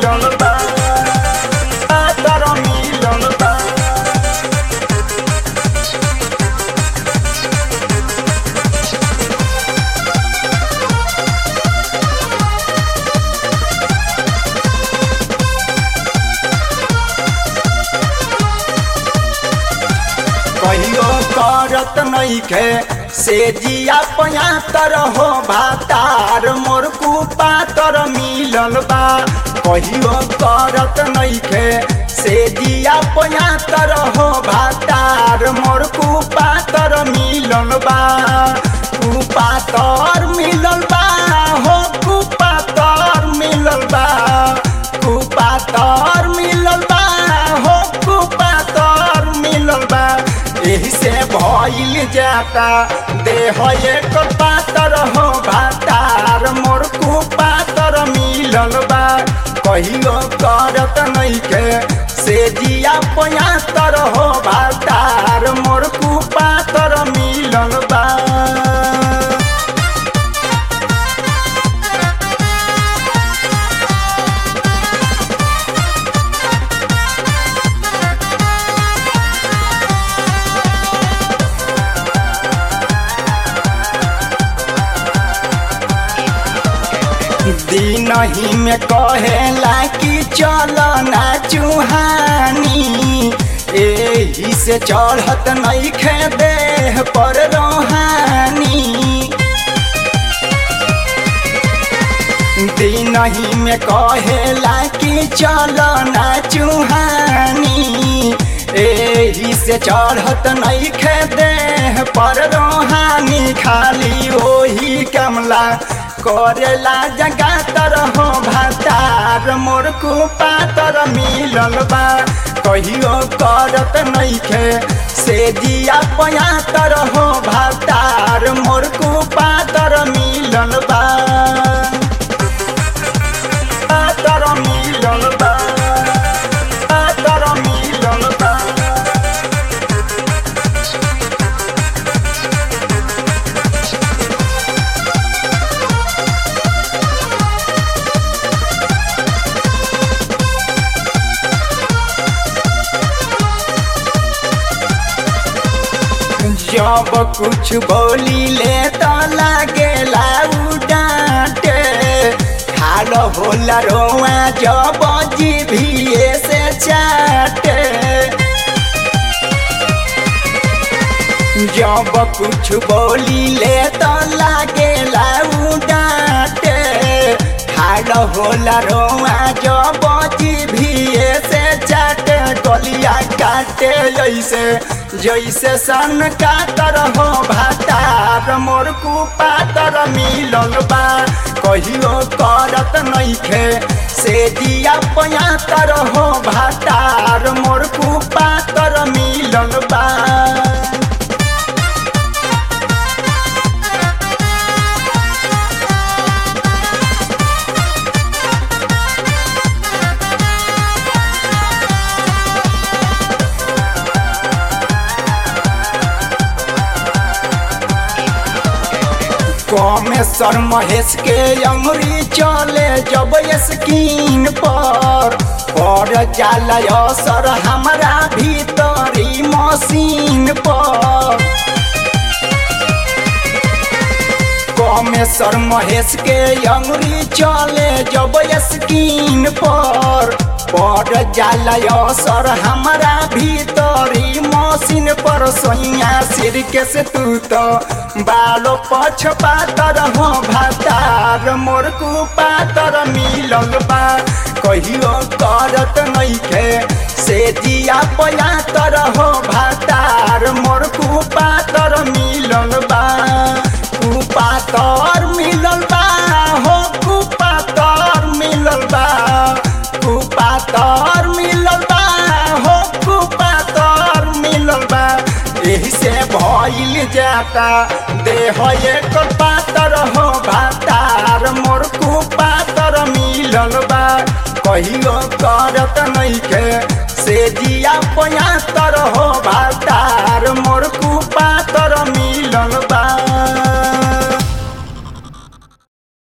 मिलल बा पातर मिलल बा। कहियो करत नइखे से जिया पयातर हो भातार मोर कुपातर मिलल बा। कहियो करत नइखे से जिया पयातर हो भातार मोर कुपातर मिलल बा। कुपातर मिलल बा हो कुपातर मिलल बा। कुपातर मिलल बा हो कुपातर मिलल बा। एही से भइल जाता देह एक पातर हो भातार मोर कुपातर मिलल बा। कहियो करत नइखे से जिया पयातर हो भातार मोर कुपातर मिलल बा। दिनही में कहेला कि चल ना चुहानी एही से चढ़त नइखे देह पर रोहानी। दिनही में कहेला कि चल ना चुहानी एही से चढ़त नइखे देह पर रोहानी। खाली ओही कमला करेला जगातर हो भातार मोर कुपातर मिलल बा। कहियो करत नइखे से जिया पयातर हो भातार मोर कुपातर मिलल बा। पातर मिलल बा पातर मिलल बा। जब कुछ बोली ले तो लागेला उ डांटे। हाल होला रोआ जब जीभिए से चाटे। जब कुछ बोली ले तो लागेला उ डांटे। हाल होला रोआ जब जीभिए से चाटे। गलिया काटे जैसे सन कातर हो भातार मोर कुपातर मिलल बा। कहियो करत नइखे से जिया पयातर हो भातार मोर कुपातर मिलल बा। कमेश्वर महेश के अंगुरी चले जब स्किन पर जाला असर हमारा भीतरी मशीन पर। कमेश्वर महेश के अंगुरी चले जब स्किन पर जाला असर हमारा भीतरी मशीन पर। सोइया सिर के से तू तो बालो पछ पातर हो भातार मोर कुपातर मिलल बा। कहियो करत नइखे से जिया पयातर हो भातार मोर कुपातर मिलल बा। कुपातर मिलल बा हो कुपातर मिलल बा। कुपातर मिलल बा हो कुपातर मिलल बा। एही से भइल जाता देह एक पातर हो भातार मोर कुपातर मिलल बा। कहियो करत नइखे से जिया पयातर हो भातार मोर कुपातर मिलल बा।